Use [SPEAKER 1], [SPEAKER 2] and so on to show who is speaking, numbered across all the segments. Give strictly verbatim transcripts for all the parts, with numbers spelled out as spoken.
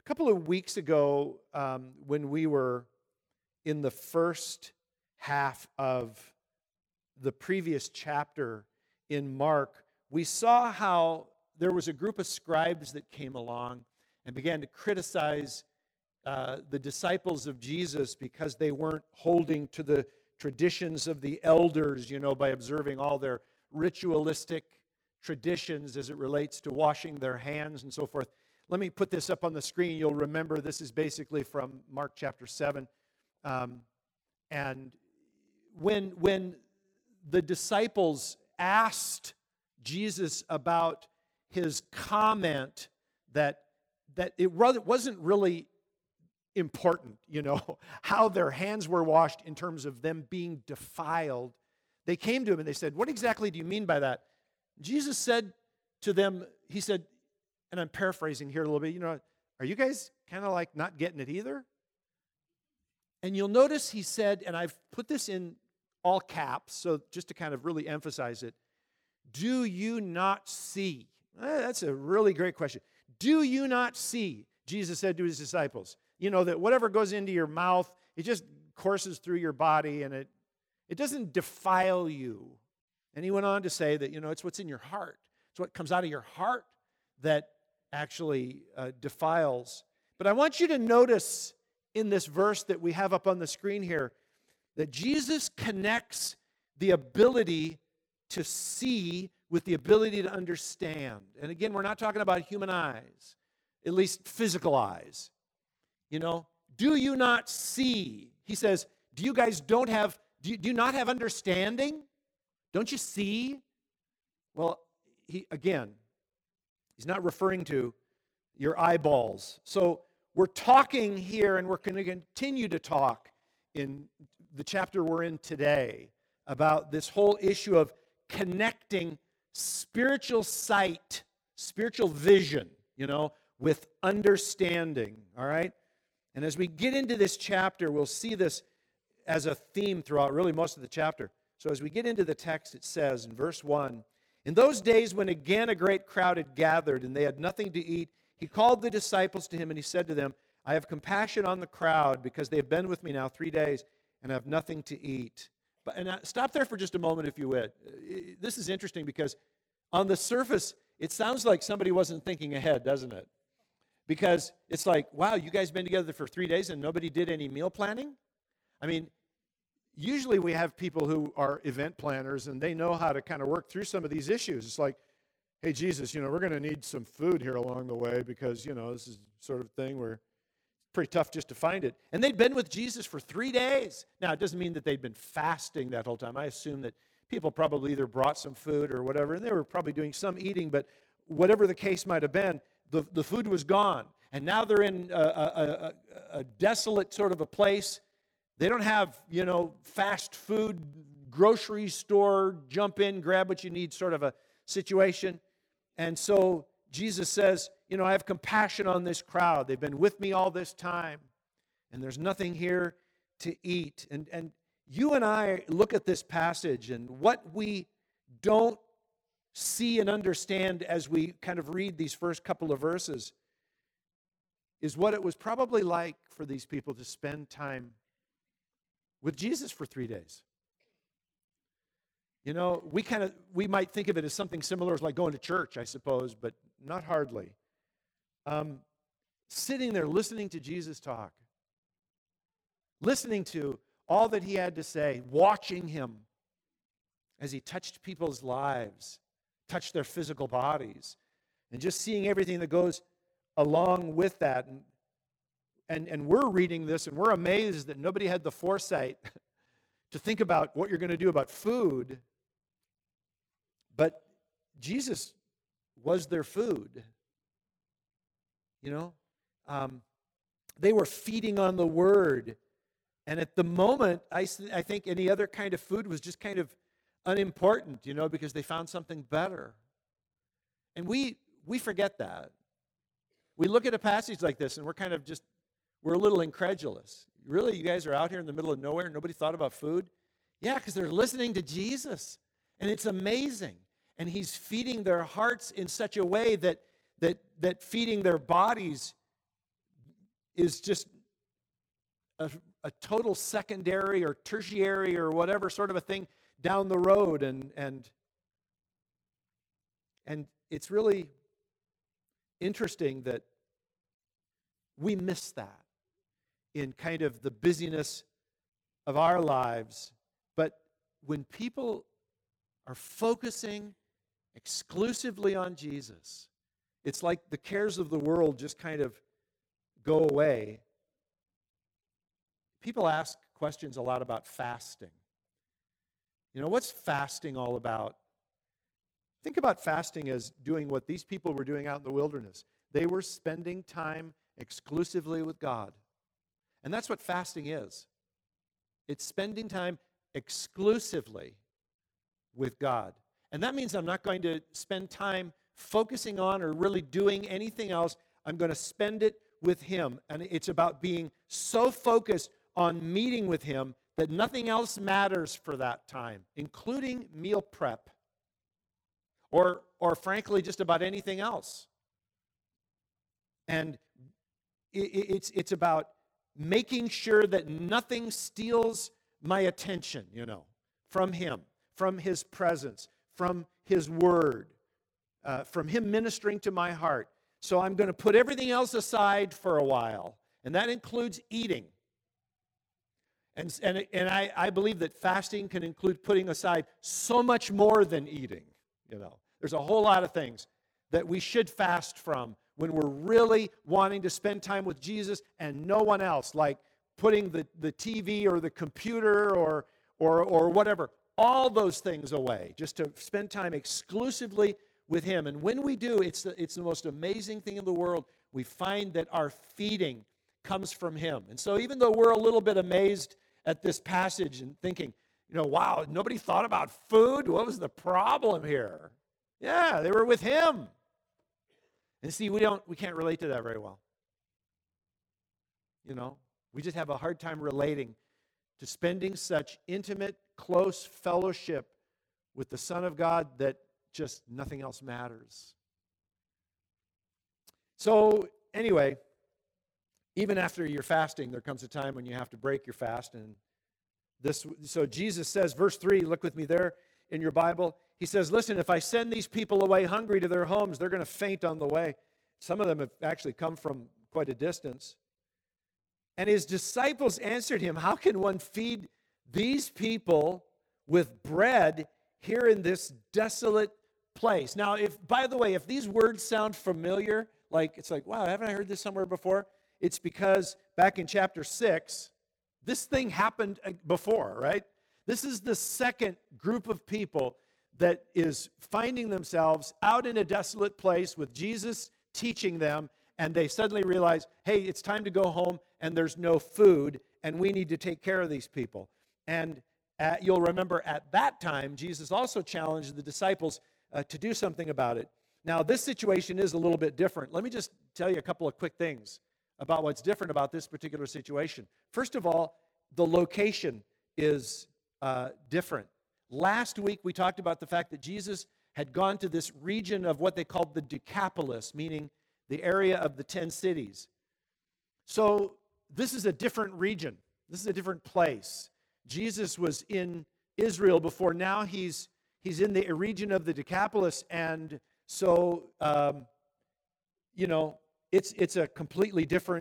[SPEAKER 1] couple of weeks ago, um, when we were in the first half of the previous chapter in Mark, we saw how there was a group of scribes that came along and began to criticize uh, the disciples of Jesus because they weren't holding to the traditions of the elders, you know, by observing all their ritualistic traditions as it relates to washing their hands and so forth. Let me put this up on the screen. You'll remember this is basically from Mark chapter seven. Um, and when, when the disciples asked Jesus about his comment that, that it wasn't really important, you know, how their hands were washed in terms of them being defiled, they came to him and they said, "What exactly do you mean by that?" Jesus said to them, he said, and I'm paraphrasing here a little bit, you know, "Are you guys kind of like not getting it either?" And you'll notice he said, and I've put this in all caps, so just to kind of really emphasize it, "Do you not see?" Eh, that's a really great question. Do you not see, Jesus said to his disciples, you know, that whatever goes into your mouth, it just courses through your body and it, it doesn't defile you. And he went on to say that, you know, it's what's in your heart. It's what comes out of your heart that actually uh, defiles. But I want you to notice in this verse that we have up on the screen here that Jesus connects the ability to see with the ability to understand. And again, we're not talking about human eyes, at least physical eyes. You know, do you not see? He says, do you guys don't have, do you, do you not have understanding? Don't you see? Well, he again, he's not referring to your eyeballs. So we're talking here, and we're going to continue to talk in the chapter we're in today about this whole issue of connecting spiritual sight, spiritual vision, you know, with understanding, all right? And as we get into this chapter, we'll see this as a theme throughout really most of the chapter. So as we get into the text, it says in verse one, "In those days when again a great crowd had gathered and they had nothing to eat, he called the disciples to him and he said to them, 'I have compassion on the crowd because they have been with me now three days and have nothing to eat.'" But, and uh, stop there for just a moment, if you would. This is interesting because on the surface, it sounds like somebody wasn't thinking ahead, doesn't it? Because it's like, wow, you guys been together for three days and nobody did any meal planning? I mean, usually we have people who are event planners and they know how to kind of work through some of these issues. It's like, hey, Jesus, you know, we're going to need some food here along the way because, you know, this is sort of thing where it's pretty tough just to find it. And they'd been with Jesus for three days. Now, it doesn't mean that they'd been fasting that whole time. I assume that people probably either brought some food or whatever, and they were probably doing some eating, but whatever the case might have been, the, the food was gone. And now they're in a, a, a, a desolate sort of a place. They don't have, you know, fast food, grocery store, jump in, grab what you need sort of a situation. And so Jesus says, you know, I have compassion on this crowd. They've been with me all this time, and there's nothing here to eat. And, and you and I look at this passage, and what we don't see and understand as we kind of read these first couple of verses is what it was probably like for these people to spend time with Jesus for three days. You know, we kind of, we might think of it as something similar as like going to church, I suppose, but not hardly. Um, sitting there listening to Jesus talk, listening to all that he had to say, watching him as he touched people's lives, touched their physical bodies, and just seeing everything that goes along with that. And, and, and we're reading this, and we're amazed that nobody had the foresight to think about what you're going to do about food. But Jesus was their food. You know? Um, they were feeding on the Word. And at the moment, I, I think any other kind of food was just kind of unimportant, you know, because they found something better. And we we forget that. We look at a passage like this and we're kind of just, we're a little incredulous. Really, you guys are out here in the middle of nowhere and nobody thought about food? Yeah, because they're listening to Jesus. And it's amazing. And he's feeding their hearts in such a way that that that feeding their bodies is just a, a total secondary or tertiary or whatever sort of a thing down the road. And, and, and it's really interesting that we miss that in kind of the busyness of our lives. But when people are focusing exclusively on Jesus, it's like the cares of the world just kind of go away. People ask questions a lot about fasting. You know, what's fasting all about? Think about fasting as doing what these people were doing out in the wilderness. They were spending time exclusively with God. And that's what fasting is. It's spending time exclusively with God. And that means I'm not going to spend time focusing on or really doing anything else. I'm going to spend it with Him. And it's about being so focused on meeting with Him that nothing else matters for that time, including meal prep or, or frankly, just about anything else. And it, it's, it's about making sure that nothing steals my attention, you know, from Him, from His presence, from His Word, uh, from Him ministering to my heart. So I'm going to put everything else aside for a while, and that includes eating. And, and, and I, I believe that fasting can include putting aside so much more than eating, you know. There's a whole lot of things that we should fast from when we're really wanting to spend time with Jesus and no one else, like putting the, the T V or the computer or, or, or whatever, all those things away, just to spend time exclusively with Him. And when we do, it's the, it's the most amazing thing in the world. We find that our feeding comes from Him. And so even though we're a little bit amazed at this passage and thinking, you know, wow, nobody thought about food? What was the problem here? Yeah, they were with Him. And see, we don't, we can't relate to that very well. You know, we just have a hard time relating to spending such intimate, close fellowship with the Son of God that just nothing else matters. So anyway, even after you're fasting, there comes a time when you have to break your fast. And this, so Jesus says, verse three, look with me there in your Bible. He says, listen, if I send these people away hungry to their homes, they're going to faint on the way. Some of them have actually come from quite a distance. And His disciples answered Him, how can one feed these people with bread here in this desolate place? Now, if, by the way, if these words sound familiar, like it's like, wow, haven't I heard this somewhere before? It's because back in chapter six, this thing happened before, right? This is the second group of people that is finding themselves out in a desolate place with Jesus teaching them, and they suddenly realize, hey, it's time to go home, and there's no food, and we need to take care of these people. And at, you'll remember at that time, Jesus also challenged the disciples uh, to do something about it. Now, this situation is a little bit different. Let me just tell you a couple of quick things about what's different about this particular situation. First of all, the location is uh, different. Last week, we talked about the fact that Jesus had gone to this region of what they called the Decapolis, meaning the area of the ten cities. So this is a different region. This is a different place. Jesus was in Israel before. Now he's he's in the region of the Decapolis, and so um, you know it's it's a completely different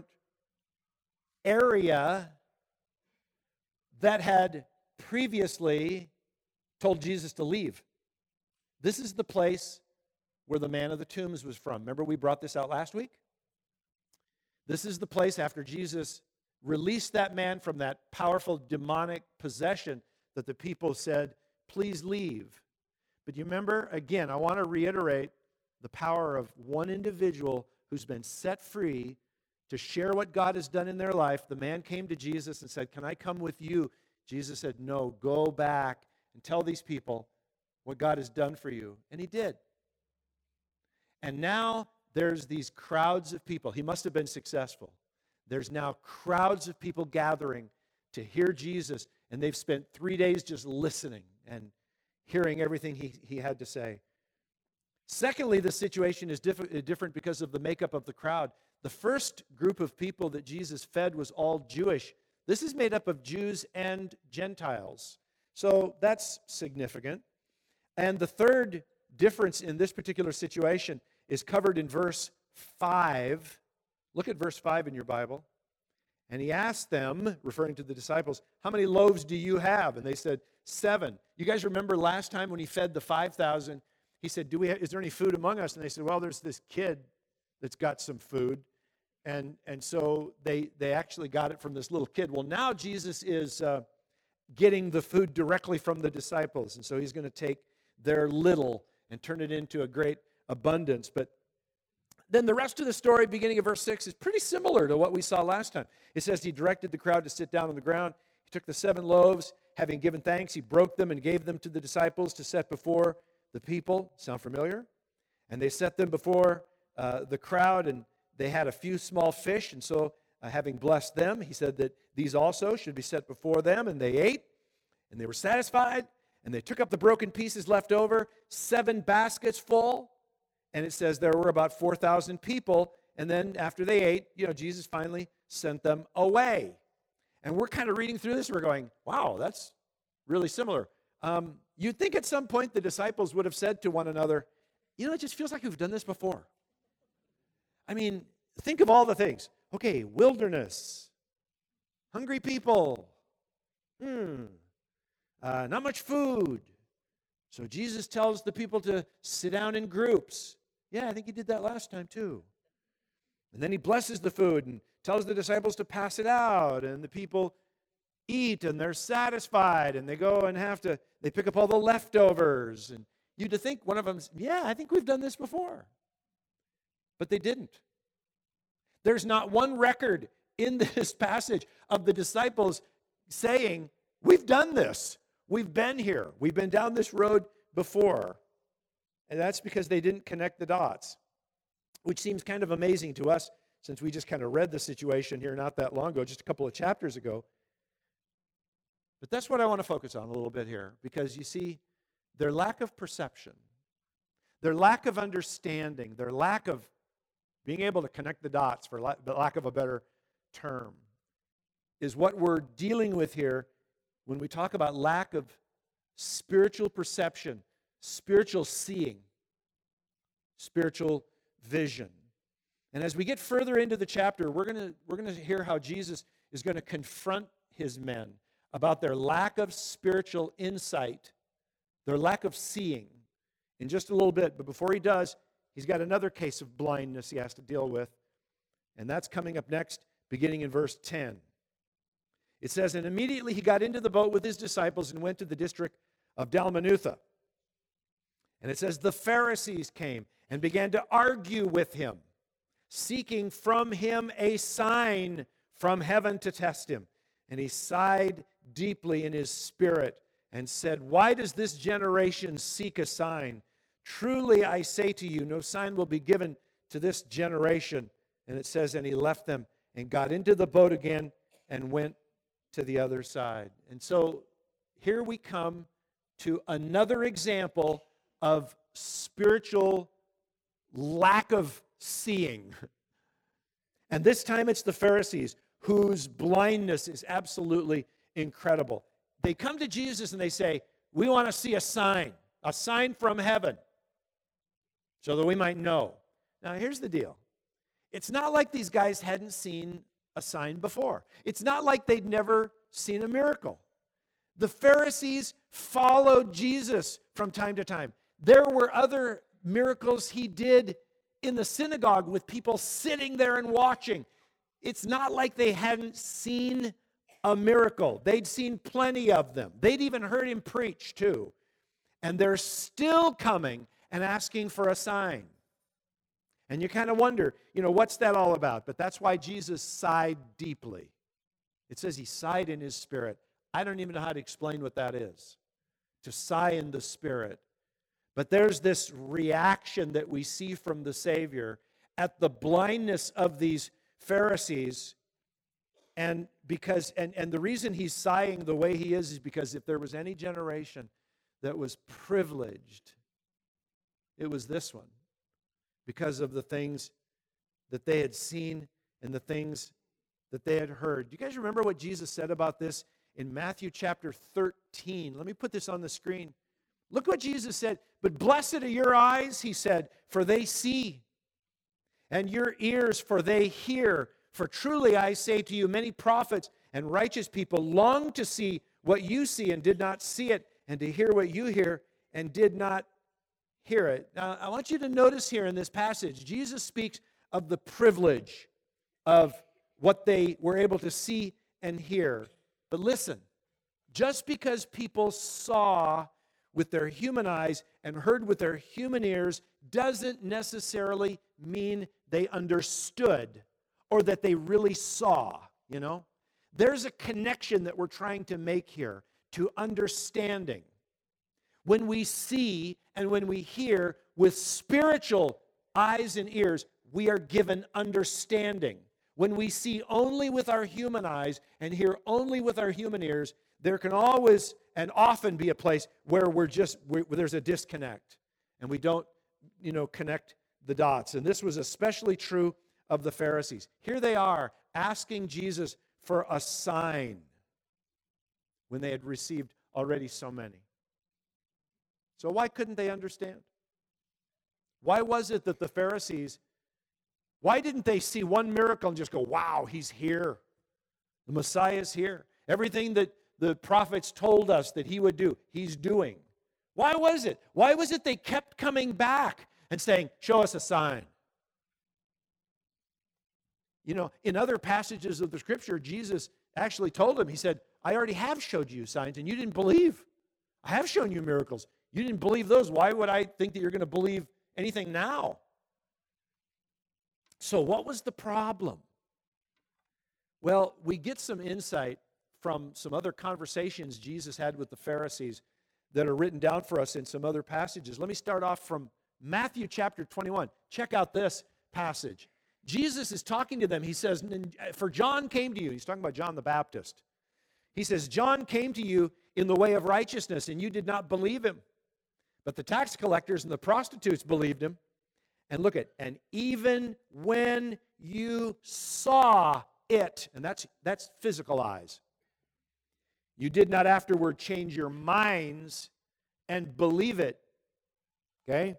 [SPEAKER 1] area that had previously told Jesus to leave. This is the place where the man of the tombs was from. Remember, we brought this out last week? This is the place after Jesus released that man from that powerful demonic possession that the people said, please leave. But you remember, again, I want to reiterate the power of one individual who's been set free to share what God has done in their life. The man came to Jesus and said, can I come with you? Jesus said, no, go back and tell these people what God has done for you. And he did. And now there's these crowds of people. He must have been successful. There's now crowds of people gathering to hear Jesus, and they've spent three days just listening and hearing everything he, he had to say. Secondly, the situation is diff- different because of the makeup of the crowd. the first group of people that Jesus fed was all Jewish. This is made up of Jews and Gentiles. So that's significant. And the third difference in this particular situation is covered in verse five. Look at verse five in your Bible. And he asked them, referring to the disciples, how many loaves do you have? And they said, seven. You guys remember last time when he fed the five thousand, he said, "Do we have, is there any food among us?" And they said, well, there's this kid that's got some food. And, and so they, they actually got it from this little kid. Well, now Jesus is uh, getting the food directly from the disciples. And so he's going to take their little and turn it into a great abundance. But then the rest of the story, beginning of verse six, is pretty similar to what we saw last time. It says he directed the crowd to sit down on the ground. He took the seven loaves, having given thanks, he broke them and gave them to the disciples to set before the people. Sound familiar? And they set them before uh, the crowd, and they had a few small fish. And so, uh, having blessed them, he said that these also should be set before them. And they ate, and they were satisfied. And they took up the broken pieces left over, seven baskets full. And it says there were about four thousand people. And then after they ate, you know, Jesus finally sent them away. And we're kind of reading through this, and we're going, wow, that's really similar. Um, you'd think at some point the disciples would have said to one another, you know, it just feels like we've done this before. I mean, think of all the things. Okay, wilderness, hungry people, hmm, uh, not much food. So Jesus tells the people to sit down in groups. Yeah, I think he did that last time too. And then he blesses the food and tells the disciples to pass it out. And the people eat and they're satisfied. And they go and have to, they pick up all the leftovers. And you'd think one of them, yeah, I think we've done this before. But they didn't. There's not one record in this passage of the disciples saying, we've done this. We've been here. We've been down this road before. And that's because they didn't connect the dots, which seems kind of amazing to us since we just kind of read the situation here not that long ago, just a couple of chapters ago. But that's what I want to focus on a little bit here, because you see, their lack of perception, their lack of understanding, their lack of being able to connect the dots, for lack of a better term, is what we're dealing with here when we talk about lack of spiritual perception, spiritual seeing, spiritual vision. And as we get further into the chapter, we're going to we're going to hear how Jesus is going to confront his men about their lack of spiritual insight, their lack of seeing, in just a little bit. But before he does, he's got another case of blindness he has to deal with, and that's coming up next, beginning in verse ten. It says, and immediately he got into the boat with his disciples and went to the district of Dalmanutha. And it says, the Pharisees came and began to argue with him, seeking from him a sign from heaven to test him. And he sighed deeply in his spirit and said, why does this generation seek a sign? Truly I say to you, no sign will be given to this generation. And it says, and he left them and got into the boat again and went to the other side. And so here we come to another example of spiritual lack of seeing. And this time it's the Pharisees, whose blindness is absolutely incredible. They come to Jesus and they say, we want to see a sign, a sign from heaven, so that we might know. Now here's the deal. It's not like these guys hadn't seen a sign before. It's not like they'd never seen a miracle. The Pharisees followed Jesus from time to time. There were other miracles he did in the synagogue with people sitting there and watching. It's not like they hadn't seen a miracle. They'd seen plenty of them. They'd even heard him preach too. And they're still coming and asking for a sign. And you kind of wonder, you know, what's that all about? But that's why Jesus sighed deeply. It says he sighed in his spirit. I don't even know how to explain what that is, to sigh in the spirit. But there's this reaction that we see from the Savior at the blindness of these Pharisees. And because and, and the reason he's sighing the way he is is because if there was any generation that was privileged, it was this one, because of the things that they had seen and the things that they had heard. Do you guys remember what Jesus said about this in Matthew chapter thirteen? Let me put this on the screen. Look what Jesus said. But blessed are your eyes, he said, for they see, and your ears, for they hear. For truly I say to you, many prophets and righteous people longed to see what you see and did not see it, and to hear what you hear and did not hear it. Now, I want you to notice here in this passage, Jesus speaks of the privilege of what they were able to see and hear. But listen, just because people saw with their human eyes and heard with their human ears doesn't necessarily mean they understood or that they really saw, you know? There's a connection that we're trying to make here to understanding. When we see and when we hear with spiritual eyes and ears, we are given understanding. When we see only with our human eyes and hear only with our human ears, there can always and often be a place where we're just where there's a disconnect and we don't, you know, connect the dots. And this was especially true of the Pharisees. Here they are asking Jesus for a sign when they had received already so many. So why couldn't they understand? Why was it that the Pharisees, why didn't they see one miracle and just go, wow, he's here. The Messiah is here. Everything that the prophets told us that he would do, he's doing. Why was it? Why was it they kept coming back and saying, show us a sign? You know, in other passages of the Scripture, Jesus actually told them, he said, I already have showed you signs and you didn't believe. I have shown you miracles. You didn't believe those. Why would I think that you're going to believe anything now? So what was the problem? Well, we get some insight from some other conversations Jesus had with the Pharisees that are written down for us in some other passages. Let me start off from Matthew chapter twenty-one. Check out this passage. Jesus is talking to them. He says, for John came to you. He's talking about John the Baptist. He says, John came to you in the way of righteousness, and you did not believe him. But the tax collectors and the prostitutes believed him. And look at, and even when you saw it, and that's that's physical eyes, you did not afterward change your minds and believe it. Okay?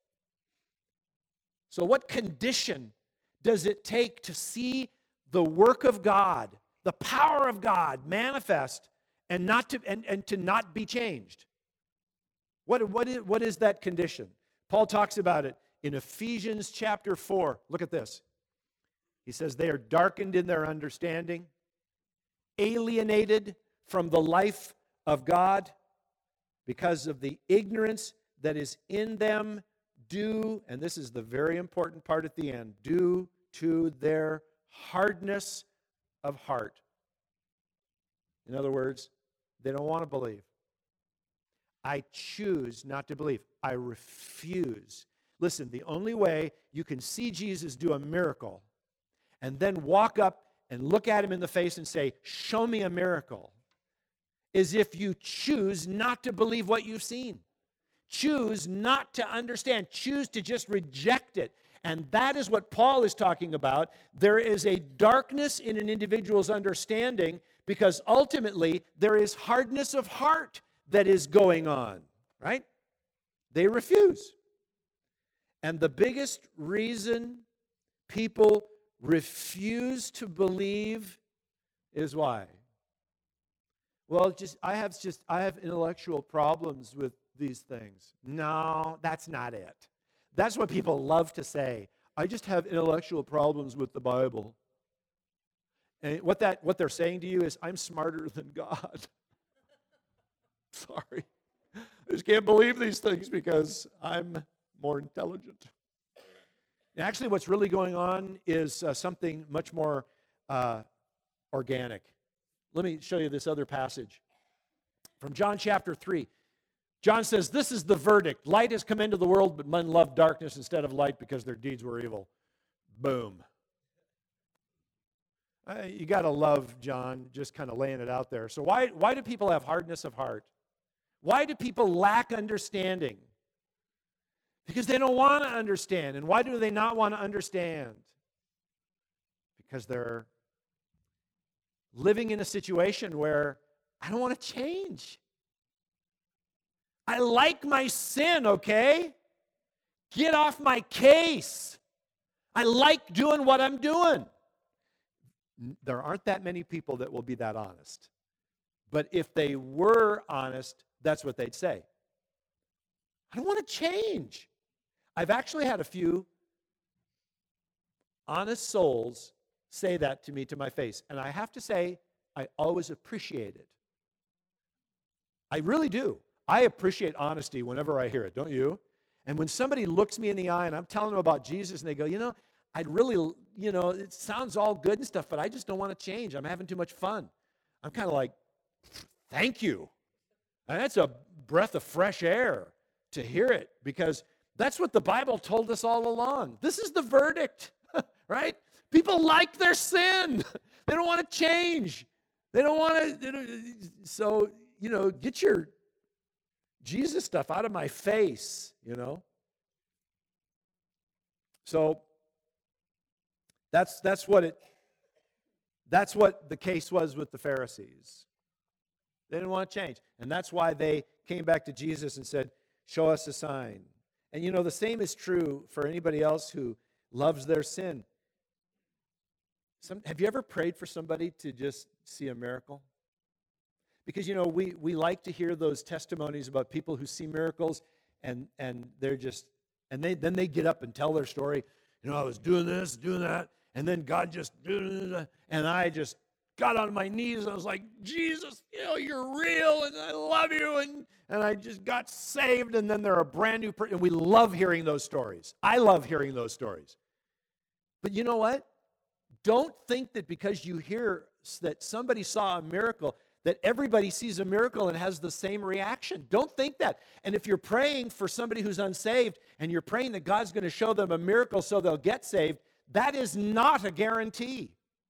[SPEAKER 1] So what condition does it take to see the work of God, the power of God manifest and not to and, and to not be changed? What, what, is, what is that condition? Paul talks about it in Ephesians chapter four. Look at this. He says, they are darkened in their understanding, alienated from the life of God because of the ignorance that is in them due, and this is the very important part at the end, due to their hardness of heart. In other words, they don't want to believe. I choose not to believe. I refuse. Listen, the only way you can see Jesus do a miracle and then walk up and look at him in the face and say, show me a miracle, is if you choose not to believe what you've seen. Choose not to understand. Choose to just reject it. And that is what Paul is talking about. There is a darkness in an individual's understanding because ultimately there is hardness of heart that is going on, right? They refuse. And the biggest reason people refuse to believe is why? Well, just I have just I have intellectual problems with these things. No, that's not it. That's what people love to say. I just have intellectual problems with the Bible. And what that what they're saying to you is, I'm smarter than God. Sorry. I just can't believe these things because I'm more intelligent. And actually, what's really going on is uh, something much more uh, organic. Let me show you this other passage from John chapter three. John says, this is the verdict. Light has come into the world, but men love darkness instead of light because their deeds were evil. Boom. Uh, you got to love John just kind of laying it out there. So why, why do people have hardness of heart? Why do people lack understanding? Because they don't want to understand. And why do they not want to understand? because they're living in a situation where I don't want to change. I like my sin, okay? Get off my case. I like doing what I'm doing. There aren't that many people that will be that honest. But if they were honest, that's what they'd say. I don't want to change. I've actually had a few honest souls say that to me to my face. And I have to say, I always appreciate it. I really do. I appreciate honesty whenever I hear it, don't you? And when somebody looks me in the eye and I'm telling them about Jesus and they go, you know, I'd really, you know, it sounds all good and stuff, but I just don't want to change. I'm having too much fun. I'm kind of like, thank you. And that's a breath of fresh air to hear it, because that's what the Bible told us all along. This is the verdict, right? People like their sin. They don't want to change. They don't want to, so, you know, get your Jesus stuff out of my face, you know. So that's that's what it that's what the case was with the Pharisees. They didn't want to change. And that's why they came back to Jesus and said, show us a sign. And you know, the same is true for anybody else who loves their sin. Some, have you ever prayed for somebody to just see a miracle? Because, you know, we, we like to hear those testimonies about people who see miracles, and, and they're just, and they then they get up and tell their story. You know, I was doing this, doing that, and then God just, and I just got on my knees, and I was like, Jesus, you know, you're real, and I love you, and, and I just got saved, and then they're a brand new person. And we love hearing those stories. I love hearing those stories. But you know what? Don't think that because you hear that somebody saw a miracle, that everybody sees a miracle and has the same reaction. Don't think that. And if you're praying for somebody who's unsaved and you're praying that God's going to show them a miracle so they'll get saved, that is not a guarantee.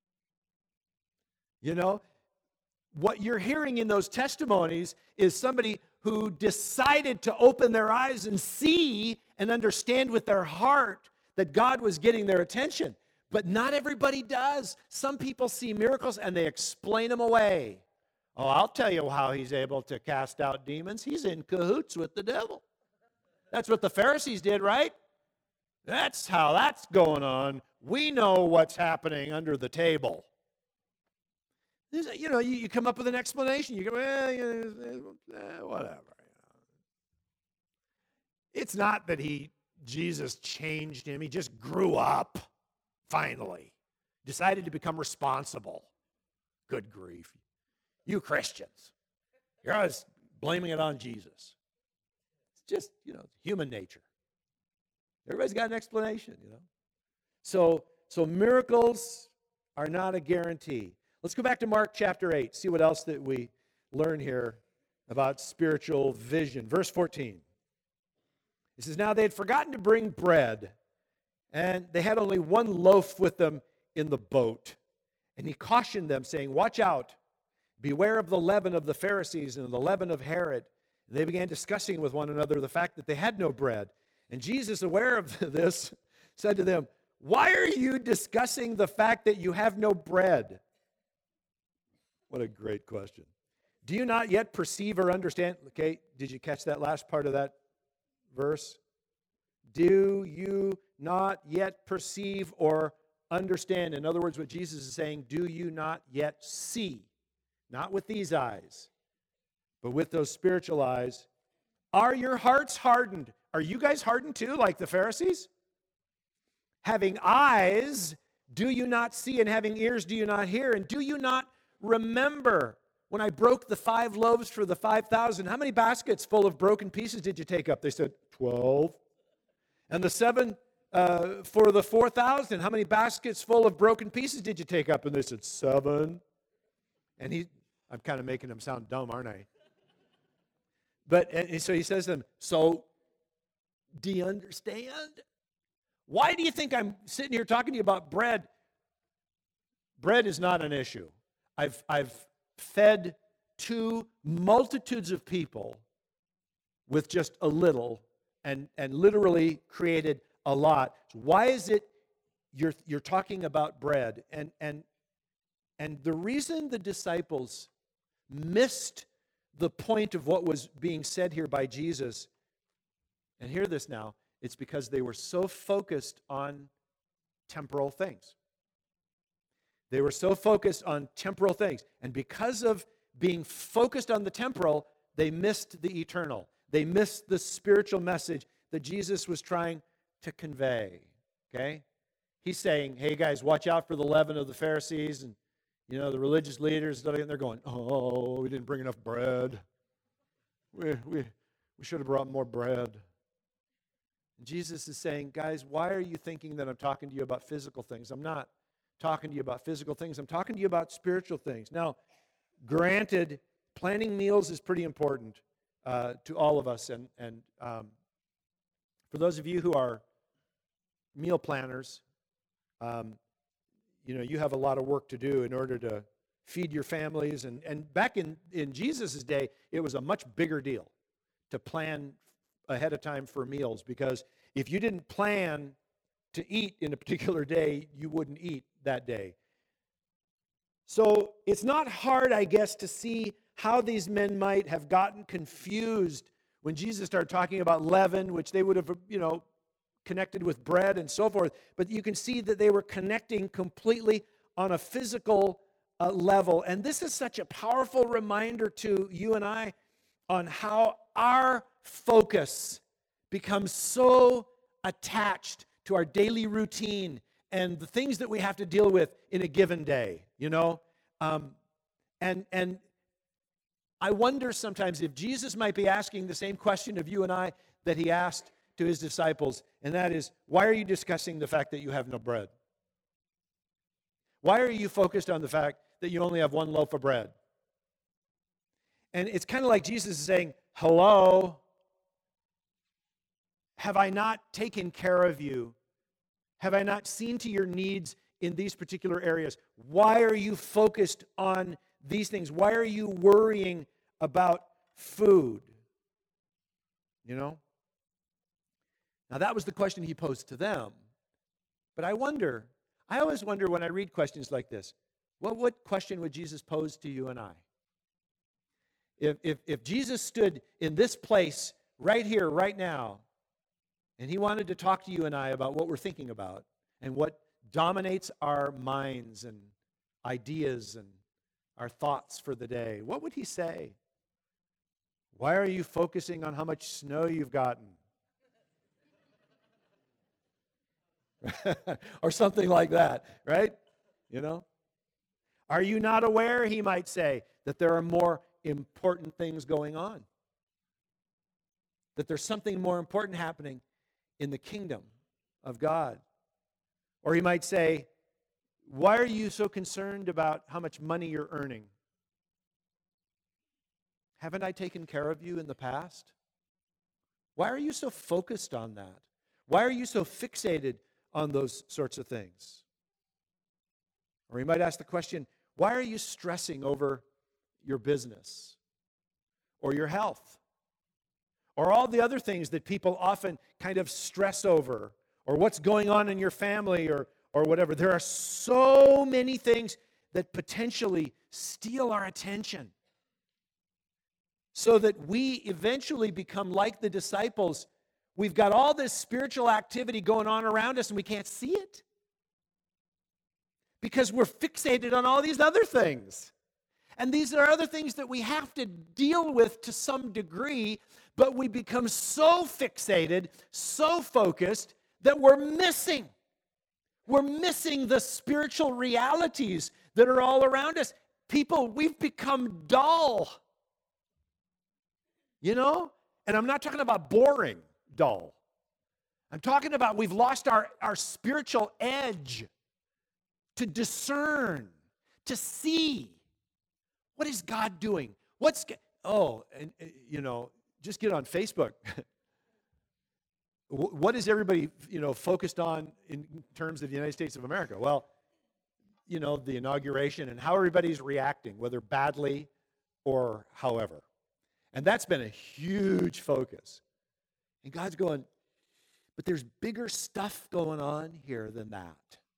[SPEAKER 1] You know, what you're hearing in those testimonies is somebody who decided to open their eyes and see and understand with their heart that God was getting their attention. But not everybody does. Some people see miracles and they explain them away. Oh, I'll tell you how he's able to cast out demons. He's in cahoots with the devil. That's what the Pharisees did, right? That's how that's going on. We know what's happening under the table. You know, you, you come up with an explanation. You go, eh, eh, whatever. You know. It's not that he, Jesus changed him. He just grew up, finally. Decided to become responsible. Good grief. You Christians, you're always blaming it on Jesus. It's just, you know, human nature. Everybody's got an explanation, you know. So, so miracles are not a guarantee. Let's go back to Mark chapter eight, see what else that we learn here about spiritual vision. Verse fourteen. It says, now they had forgotten to bring bread, and they had only one loaf with them in the boat. And he cautioned them, saying, watch out. Beware of the leaven of the Pharisees and the leaven of Herod. And they began discussing with one another the fact that they had no bread. And Jesus, aware of this, said to them, why are you discussing the fact that you have no bread? What a great question. Do you not yet perceive or understand? Okay, did you catch that last part of that verse? Do you not yet perceive or understand? In other words, what Jesus is saying, do you not yet see? Not with these eyes, but with those spiritual eyes. Are your hearts hardened? Are you guys hardened too, like the Pharisees? Having eyes, do you not see? And having ears, do you not hear? And do you not remember when I broke the five loaves for the five thousand? How many baskets full of broken pieces did you take up? They said, twelve. And the seven uh, for the four thousand, how many baskets full of broken pieces did you take up? And they said, seven. And he, I'm kind of making him sound dumb, aren't I? But, and so he says to them, so, do you understand? Why do you think I'm sitting here talking to you about bread? Bread is not an issue. I've, I've fed two multitudes of people with just a little and, and literally created a lot. Why is it you're you're talking about bread, and and and the reason the disciples missed the point of what was being said here by Jesus, and hear this now, it's because they were so focused on temporal things. They were so focused on temporal things, and because of being focused on the temporal, they missed the eternal. They missed the spiritual message that Jesus was trying to convey. Okay? He's saying, hey guys, watch out for the leaven of the Pharisees and, you know, the religious leaders, and they're going, oh, we didn't bring enough bread. We, we, we should have brought more bread. And Jesus is saying, guys, why are you thinking that I'm talking to you about physical things? I'm not talking to you about physical things. I'm talking to you about spiritual things. Now, granted, planning meals is pretty important uh, to all of us. And, and um, for those of you who are meal planners, um, you know, you have a lot of work to do in order to feed your families. And, and back in, in Jesus' day, it was a much bigger deal to plan ahead of time for meals, because if you didn't plan to eat in a particular day, you wouldn't eat that day. So it's not hard, I guess, to see how these men might have gotten confused when Jesus started talking about leaven, which they would have, you know, connected with bread and so forth. But you can see that they were connecting completely on a physical uh, level. And this is such a powerful reminder to you and I on how our focus becomes so attached to our daily routine and the things that we have to deal with in a given day, you know? Um, and and I wonder sometimes if Jesus might be asking the same question of you and I that he asked to his disciples, and that is, why are you discussing the fact that you have no bread? Why are you focused on the fact that you only have one loaf of bread? And it's kind of like Jesus is saying, hello, have I not taken care of you? Have I not seen to your needs in these particular areas? Why are you focused on these things? Why are you worrying about food? You know? Now, that was the question he posed to them. But I wonder, I always wonder when I read questions like this, what, what question would Jesus pose to you and I? If, if, if Jesus stood in this place right here, right now, and he wanted to talk to you and I about what we're thinking about and what dominates our minds and ideas and our thoughts for the day, what would he say? Why are you focusing on how much snow you've gotten? Or something like that, right? You know? Are you not aware, he might say, that there are more important things going on? That there's something more important happening in the kingdom of God? Or he might say, why are you so concerned about how much money you're earning? Haven't I taken care of you in the past? Why are you so focused on that? Why are you so fixated on those sorts of things? Or he might ask the question, why are you stressing over your business or your health or all the other things that people often kind of stress over, or what's going on in your family, or or whatever? There are so many things that potentially steal our attention so that we eventually become like the disciples. We've got all this spiritual activity going on around us and we can't see it because we're fixated on all these other things. And these are other things that we have to deal with to some degree, but we become so fixated, so focused, that we're missing. We're missing the spiritual realities that are all around us. People, we've become dull. You know? And I'm not talking about boring dull. I'm talking about we've lost our, our spiritual edge to discern, to see. What is God doing? What's, oh, and you know, just get on Facebook. What is everybody, you know, focused on in terms of the United States of America? Well, you know, the inauguration and how everybody's reacting, whether badly or however. And that's been a huge focus. And God's going, but there's bigger stuff going on here than that.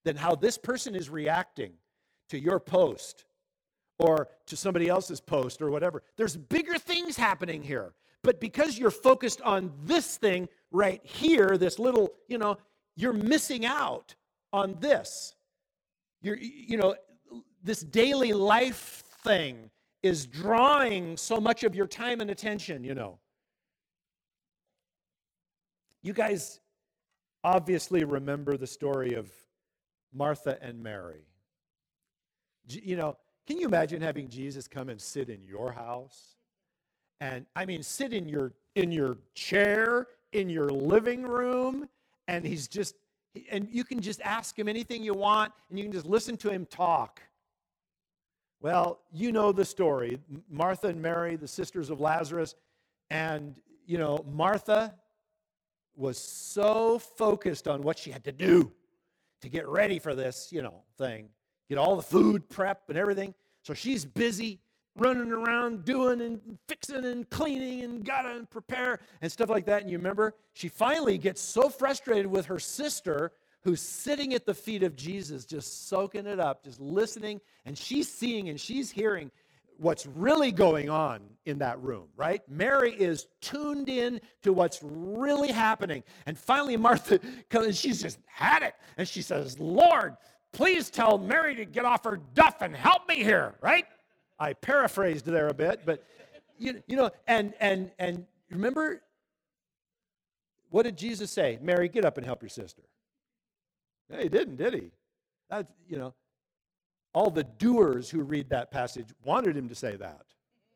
[SPEAKER 1] than how this person is reacting to your post or to somebody else's post or whatever. There's bigger things happening here. But because you're focused on this thing right here, this little, you know, you're missing out on this. You're, you know, this daily life thing is drawing so much of your time and attention, you know. You guys obviously remember the story of Martha and Mary. You know, can you imagine having Jesus come and sit in your house? And I mean, sit in your in your chair, in your living room, and he's just, and you can just ask him anything you want, and you can just listen to him talk. Well, you know the story. Martha and Mary, the sisters of Lazarus, and, you know, Martha was so focused on what she had to do to get ready for this, you know, thing, get all the food prep and everything. So she's busy running around doing and fixing and cleaning and gotta prepare and stuff like that. And you remember, she finally gets so frustrated with her sister who's sitting at the feet of Jesus, just soaking it up, just listening, and she's seeing and she's hearing what's really going on in that room, right? Mary is tuned in to what's really happening. And finally, Martha comes, and she's just had it. And she says, Lord, please tell Mary to get off her duff and help me here, right? I paraphrased there a bit, but, you, you know, and, and, and remember, what did Jesus say? Mary, get up and help your sister. No, he didn't, did he? That's, you know, all the doers who read that passage wanted him to say that.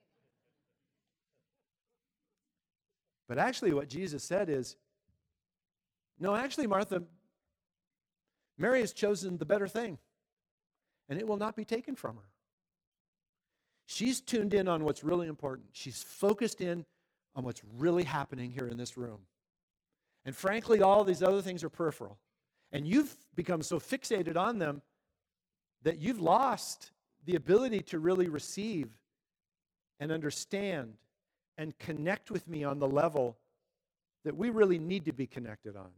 [SPEAKER 1] But actually what Jesus said is, no, actually, Martha, Mary has chosen the better thing, and it will not be taken from her. She's tuned in on what's really important. She's focused in on what's really happening here in this room. And frankly, all these other things are peripheral. And you've become so fixated on them that you've lost the ability to really receive and understand and connect with me on the level that we really need to be connected on.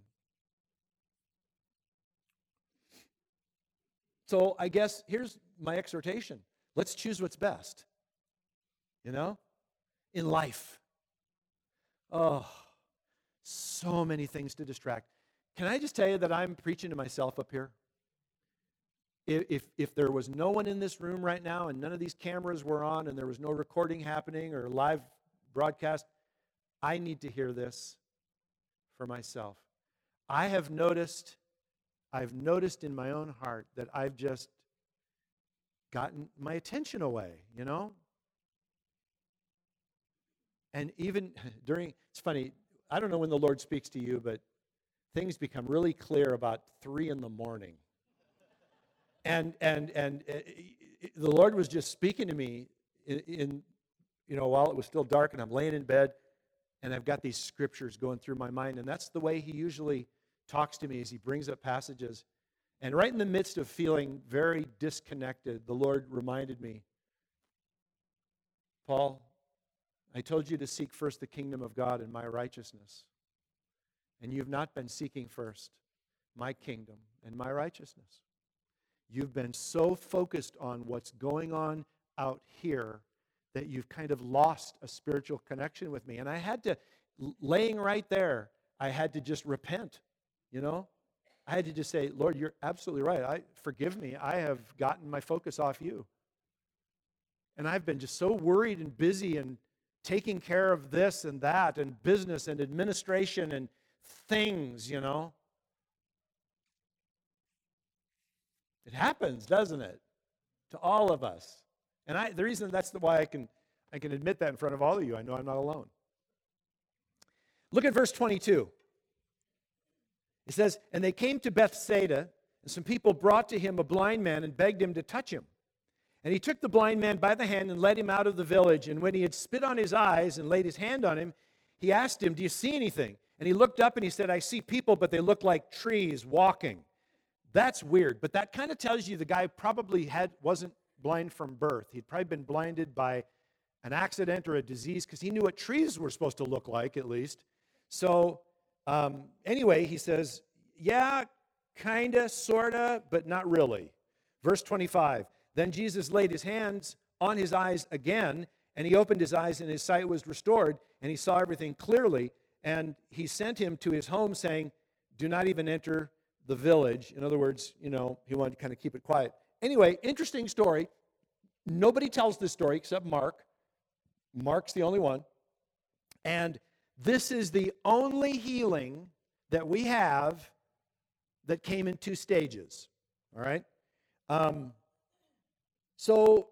[SPEAKER 1] So I guess here's my exhortation. Let's choose what's best, you know, in life. Oh, so many things to distract. Can I just tell you that I'm preaching to myself up here? If, if there was no one in this room right now and none of these cameras were on and there was no recording happening or live broadcast, I need to hear this for myself. I have noticed, I've noticed in my own heart that I've just gotten my attention away, you know? And even during, it's funny, I don't know when the Lord speaks to you, but things become really clear about three in the morning. And and and uh, the Lord was just speaking to me in, in, you know, while it was still dark and I'm laying in bed and I've got these scriptures going through my mind. And that's the way he usually talks to me, as he brings up passages. And right in the midst of feeling very disconnected, the Lord reminded me, Paul, I told you to seek first the kingdom of God and my righteousness. And you've not been seeking first my kingdom and my righteousness. You've been so focused on what's going on out here that you've kind of lost a spiritual connection with me. And I had to, laying right there, I had to just repent, you know? I had to just say, Lord, you're absolutely right. I forgive me. I have gotten my focus off you. And I've been just so worried and busy and taking care of this and that and business and administration and things, you know. It happens, doesn't it? To all of us. And I the reason that's the why I can I can admit that in front of all of you. I know I'm not alone. Look at verse twenty-two. It says, and they came to Bethsaida, and some people brought to him a blind man and begged him to touch him. And he took the blind man by the hand and led him out of the village. And when he had spit on his eyes and laid his hand on him, he asked him, do you see anything? And he looked up and he said, I see people, but they look like trees walking. That's weird, but that kind of tells you the guy probably had wasn't blind from birth. He'd probably been blinded by an accident or a disease because he knew what trees were supposed to look like, at least. So um, anyway, he says, yeah, kinda, sorta, but not really. Verse twenty-five, then Jesus laid his hands on his eyes again, and he opened his eyes, and his sight was restored, and he saw everything clearly, and he sent him to his home, saying, do not even enter the village. In other words, you know, he wanted to kind of keep it quiet. Anyway, interesting story. Nobody tells this story except Mark. Mark's the only one. And this is the only healing that we have that came in two stages. All right? Um, so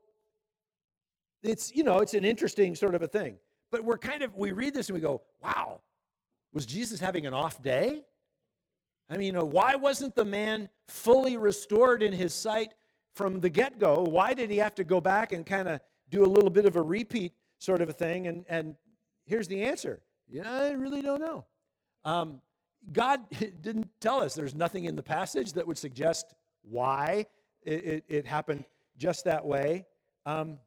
[SPEAKER 1] it's, you know, it's an interesting sort of a thing. But we're kind of, we read this and we go, wow, was Jesus having an off day? I mean, you know, why wasn't the man fully restored in his sight from the get-go? Why did he have to go back and kind of do a little bit of a repeat sort of a thing? And, and here's the answer. Yeah, I really don't know. Um, God didn't tell us. There's nothing in the passage that would suggest why it, it, it happened just that way. Um,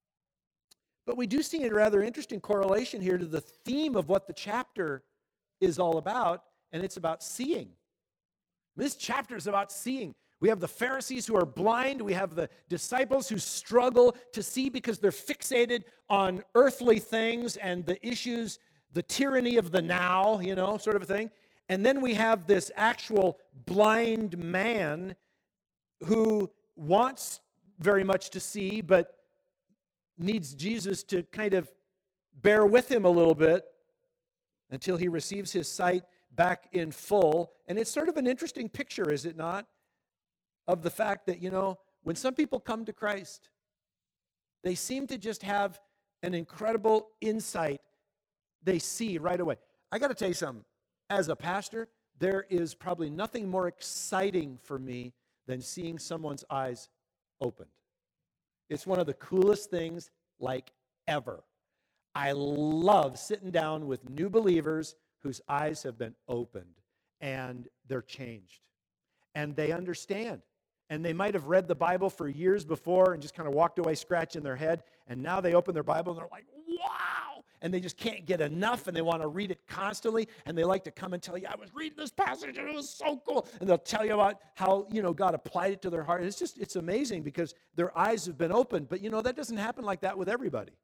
[SPEAKER 1] but we do see a rather interesting correlation here to the theme of what the chapter is all about, and it's about seeing. This chapter is about seeing. We have the Pharisees who are blind. We have the disciples who struggle to see because they're fixated on earthly things and the issues, the tyranny of the now, you know, sort of a thing. And then we have this actual blind man who wants very much to see, but needs Jesus to kind of bear with him a little bit until he receives his sight back in full. And it's sort of an interesting picture, is it not, of the fact that, you know, when some people come to Christ, they seem to just have an incredible insight. They see right away. I got to tell you something. As a pastor, there is probably nothing more exciting for me than seeing someone's eyes opened. It's one of the coolest things like ever. I love sitting down with new believers whose eyes have been opened and they're changed and they understand. And they might have read the Bible for years before and just kind of walked away scratching their head. And now they open their Bible and they're like, wow! And they just can't get enough and they want to read it constantly. And they like to come and tell you, I was reading this passage and it was so cool. And they'll tell you about how, you know, God applied it to their heart. It's just, it's amazing because their eyes have been opened. But, you know, that doesn't happen like that with everybody.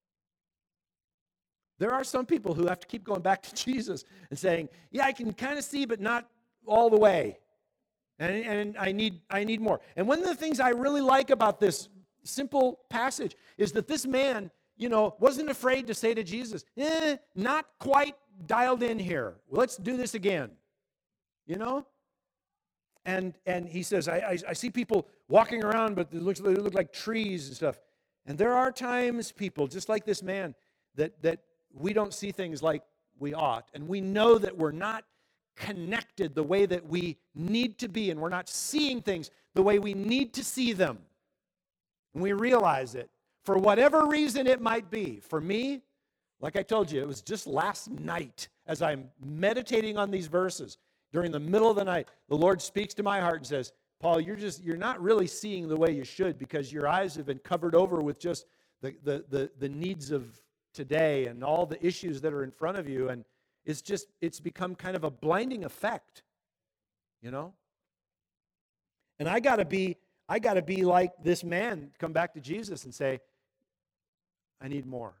[SPEAKER 1] There are some people who have to keep going back to Jesus and saying, yeah, I can kind of see, but not all the way. And, and I need I need more. And one of the things I really like about this simple passage is that this man, you know, wasn't afraid to say to Jesus, eh, not quite dialed in here. Let's do this again. You know? And and he says, I, I, I see people walking around, but they look, they look like trees and stuff. And there are times, people, just like this man, that that we don't see things like we ought. And we know that we're not connected the way that we need to be, and we're not seeing things the way we need to see them. And we realize it for whatever reason it might be. For me, like I told you, it was just last night as I'm meditating on these verses. During the middle of the night, the Lord speaks to my heart and says, Paul, you're just you're not really seeing the way you should because your eyes have been covered over with just the the the, the needs of today and all the issues that are in front of you. And It's just, it's become kind of a blinding effect, you know? And I gotta be, I gotta be like this man, come back to Jesus and say, I need more.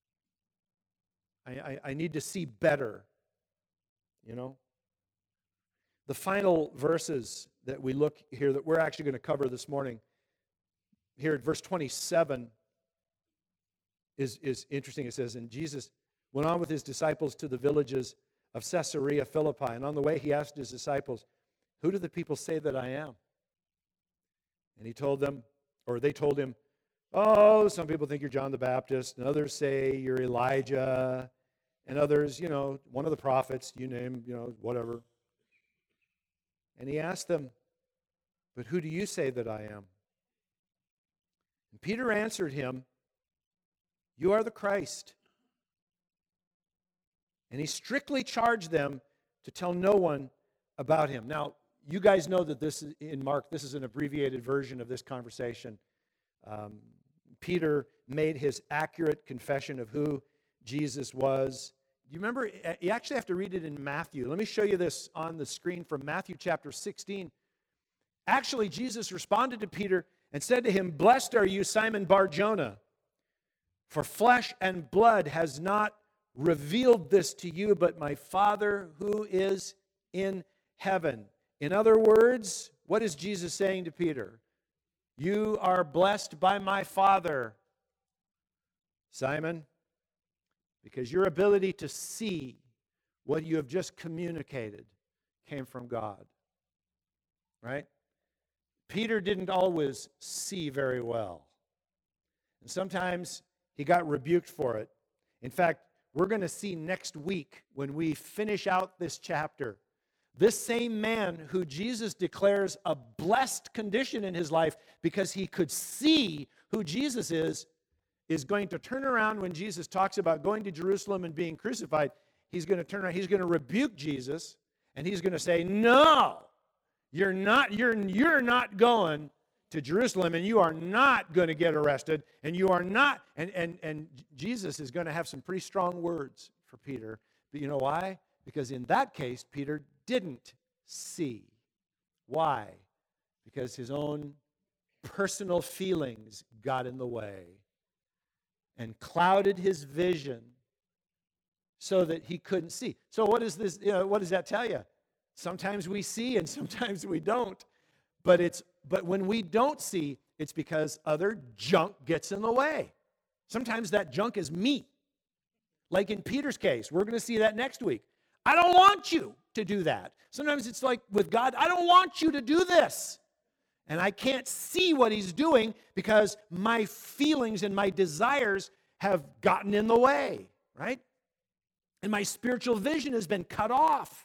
[SPEAKER 1] I, I, I need to see better, you know? The final verses that we look here, that we're actually going to cover this morning, here at verse twenty-seven, is, is interesting. It says, and Jesus went on with his disciples to the villages of Caesarea Philippi. And on the way, he asked his disciples, who do the people say that I am? And he told them, or they told him, oh, some people think you're John the Baptist, and others say you're Elijah, and others, you know, one of the prophets, you name, you know, whatever. And he asked them, but who do you say that I am? And Peter answered him, you are the Christ. And he strictly charged them to tell no one about him. Now, you guys know that this is in Mark, this is an abbreviated version of this conversation. Um, Peter made his accurate confession of who Jesus was. you remember, you actually have to read it in Matthew. Let me show you this on the screen from Matthew chapter sixteen. Actually, Jesus responded to Peter and said to him, "Blessed are you, Simon Bar-Jonah, for flesh and blood has not revealed this to you, but my Father who is in heaven." In other words, what is Jesus saying to Peter? You are blessed by my Father, Simon, because your ability to see what you have just communicated came from God. Right? Peter didn't always see very well. And sometimes he got rebuked for it. In fact, we're going to see next week when we finish out this chapter, this same man who Jesus declares a blessed condition in his life because he could see who Jesus is, is going to turn around when Jesus talks about going to Jerusalem and being crucified. He's going to turn around, he's going to rebuke Jesus, and he's going to say, no, you're not, you're, you're not going to Jerusalem, and you are not going to get arrested, and you are not, and, and, and Jesus is going to have some pretty strong words for Peter. But you know why? Because in that case, Peter didn't see. Why? Because his own personal feelings got in the way and clouded his vision so that he couldn't see. So what is this? You know, what does that tell you? Sometimes we see and sometimes we don't. But it's but when we don't see, it's because other junk gets in the way. Sometimes that junk is me. Like in Peter's case, we're going to see that next week. I don't want you to do that. Sometimes it's like with God, I don't want you to do this. And I can't see what he's doing because my feelings and my desires have gotten in the way, right? And my spiritual vision has been cut off.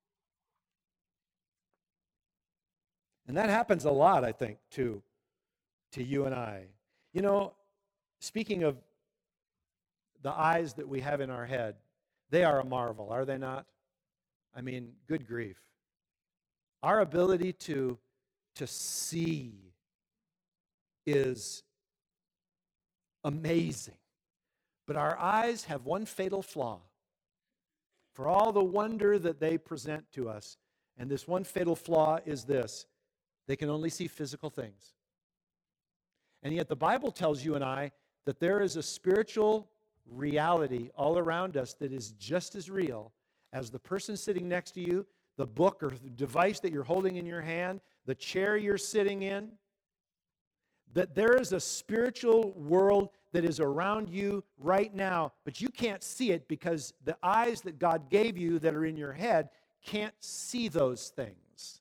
[SPEAKER 1] And that happens a lot, I think, to, to you and I. You know, speaking of the eyes that we have in our head, they are a marvel, are they not? I mean, good grief. Our ability to, to see is amazing. But our eyes have one fatal flaw. For all the wonder that they present to us, and this one fatal flaw is this: they can only see physical things. And yet the Bible tells you and I that there is a spiritual reality all around us that is just as real as the person sitting next to you, the book or the device that you're holding in your hand, the chair you're sitting in. That there is a spiritual world that is around you right now, but you can't see it because the eyes that God gave you that are in your head can't see those things.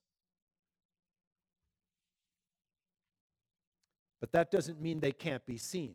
[SPEAKER 1] But that doesn't mean they can't be seen.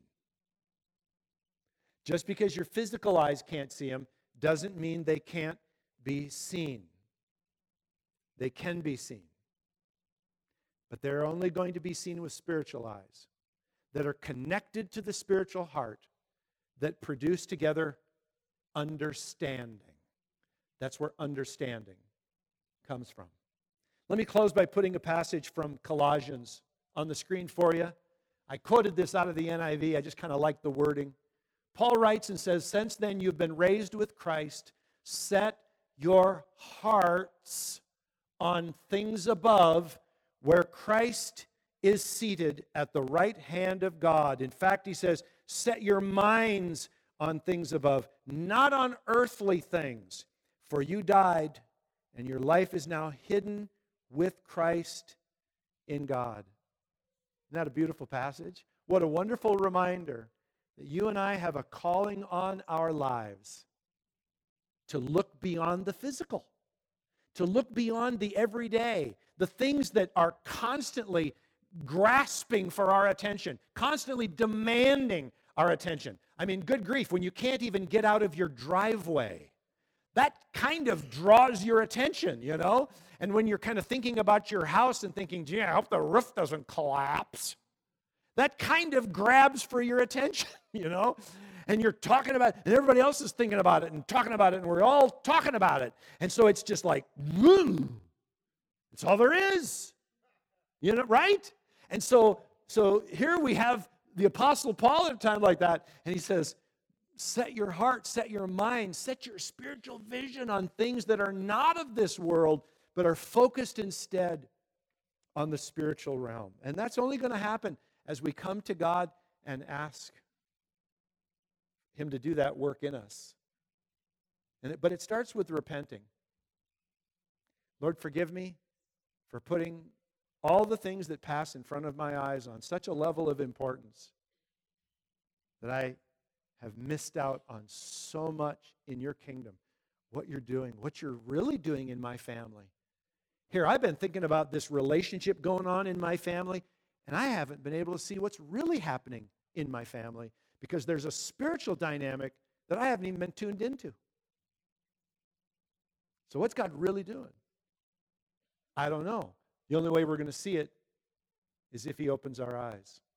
[SPEAKER 1] Just because your physical eyes can't see them doesn't mean they can't be seen. They can be seen. But they're only going to be seen with spiritual eyes that are connected to the spiritual heart that produce together understanding. That's where understanding comes from. Let me close by putting a passage from Colossians on the screen for you. I quoted this out of the N I V. I just kind of like the wording. Paul writes and says, "Since then you've been raised with Christ, set your hearts on things above, where Christ is seated at the right hand of God." In fact, he says, set your minds on things above, not on earthly things, for you died, and your life is now hidden with Christ in God. Isn't that a beautiful passage? What a wonderful reminder that you and I have a calling on our lives to look beyond the physical, to look beyond the everyday, the things that are constantly grasping for our attention, constantly demanding our attention. I mean, good grief, when you can't even get out of your driveway, that kind of draws your attention, you know? And when you're kind of thinking about your house and thinking, gee, I hope the roof doesn't collapse, that kind of grabs for your attention, you know? And you're talking about it, and everybody else is thinking about it and talking about it, and we're all talking about it. And so it's just like, woo, it's all there is. You know, right? And so, so here we have the Apostle Paul at a time like that, and he says, set your heart, set your mind, set your spiritual vision on things that are not of this world, but are focused instead on the spiritual realm. And that's only going to happen as we come to God and ask Him to do that work in us. And it, but it starts with repenting. Lord, forgive me for putting all the things that pass in front of my eyes on such a level of importance that I have missed out on so much in your kingdom, what you're doing, what you're really doing in my family. Here, I've been thinking about this relationship going on in my family, and I haven't been able to see what's really happening in my family because there's a spiritual dynamic that I haven't even been tuned into. So what's God really doing? I don't know. The only way we're going to see it is if He opens our eyes.